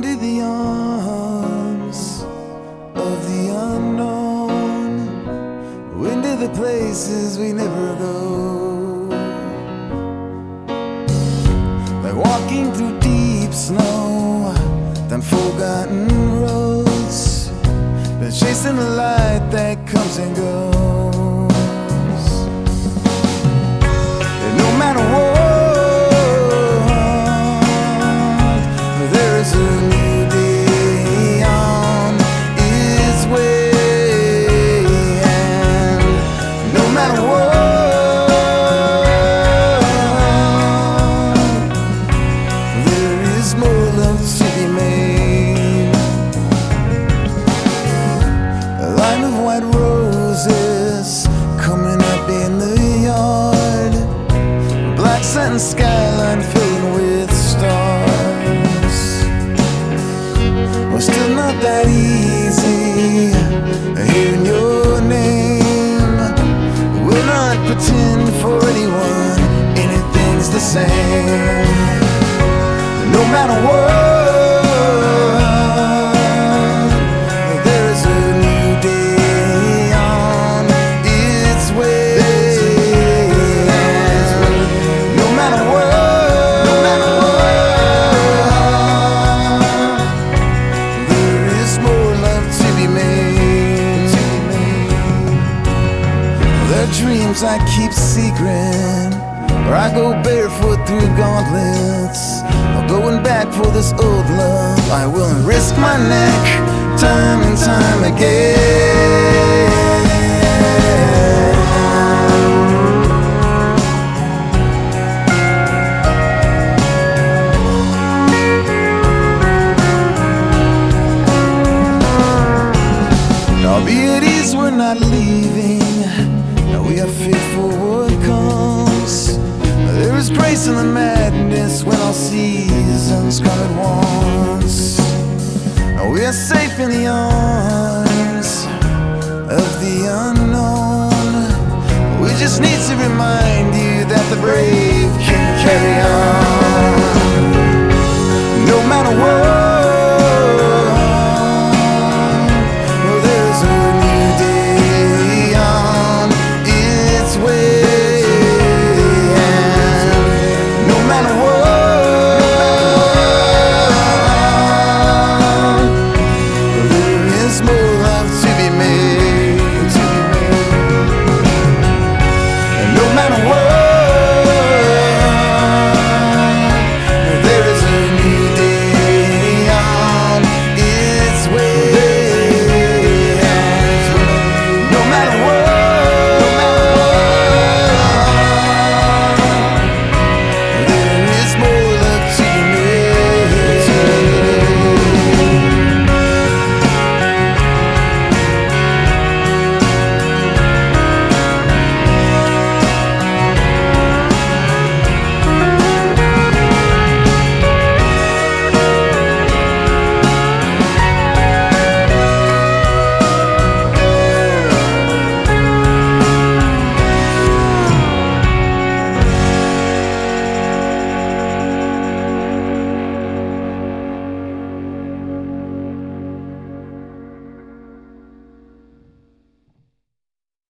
into the arms of the unknown, into the places we never go, like walking through deep snow, them forgotten roads, but chasing the light that comes and goes. And no matter what, there is a new day on its way, and no matter what, there is more love to be made. A line of white roses coming up in the yard, black satin skyline filling with stars. Well, still not that easy hearing your name. We'll not pretend for anyone anything's the same. No matter what, there is a new day on its way. No matter what, there is more love to be made. There are dreams I keep secret, or I go barefoot through gauntlets, or going back for this old love. I will risk my neck time and time again. Now be at ease, we're not leaving. Now we are faithful what comes. There is grace in the madness when all seasons come at once. Now we are safe in the arms of the unknown. We just need to remind you that the brave can carry on. No matter what,